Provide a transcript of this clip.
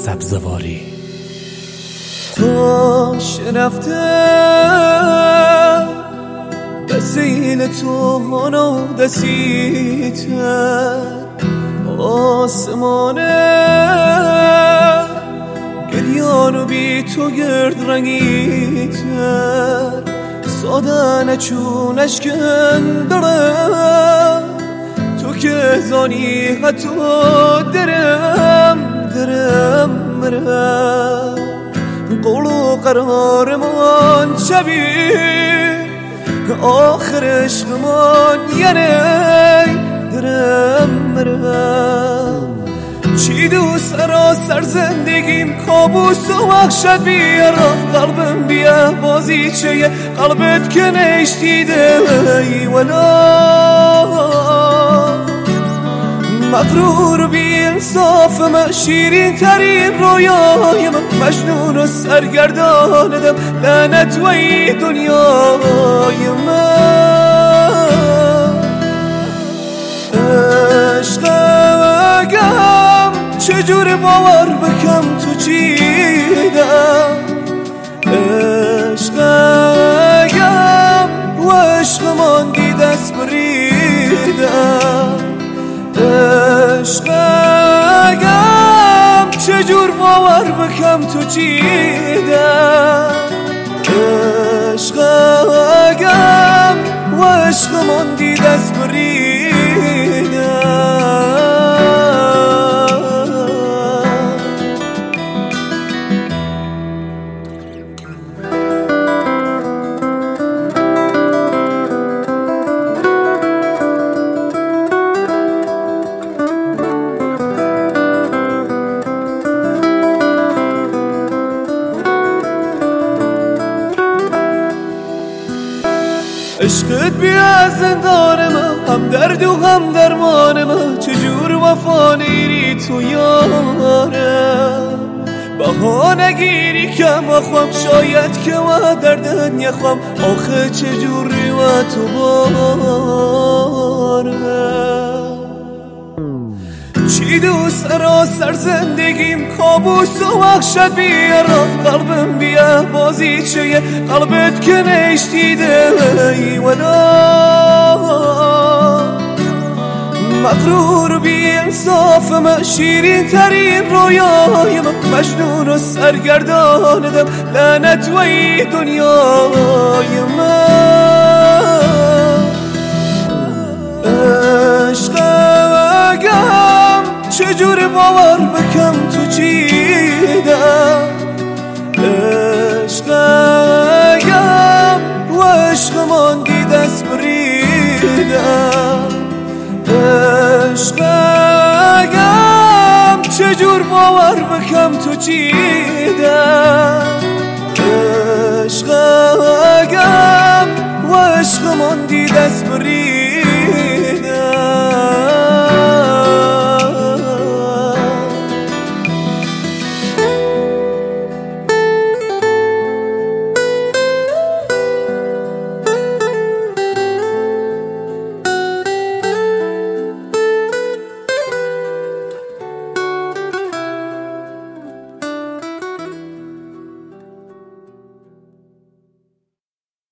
سبزواری. تاش رفته دسین تو هنو دسیتر آسمانه گریانو بی تو گرد رنگیتر سادن چونش کندرم تو که زانی حتی درم مرم قولو قرارمان شبیه آخر عشقمان یعنی درم مرم چی دوست سراسر زندگیم کابوس و وحشت بیارم قلبم بیا بازی چیه قلبت که نشتیده ولا مغرور بی انصافم شیرین ترین رویایم مجنون و سرگرداندم لعنت و ای دنیای من عشقم چجور باور بکم تو چیدم عشقم و عشقمان دی دست بریدم عشقم چجور باور بکم تو چیدم عشقم و عشقمان دی دست بریدم عشقت بیا زندان من هم درد و هم درمان من چجور وفا نیری تو یارم بها نگیری که ما خوام شاید که ما دردن یخوام آخه چجوری و تو بارم چی دوست سراسر زندگیم کابوس و وحشت بیارم قلبم بیا بازی چیه قلبت که نشتیده ولا مغرور بی انصافم شیرین ترین رویایم مجنون و سرگرداندم لعنت و ای دنیای من عشقم چجور باور بکم تو چیدم عشقم و عشقمان دی دست بریدم عشقم چجور باور بکم تو چیدم عشقم و عشقمان دی دست بریدم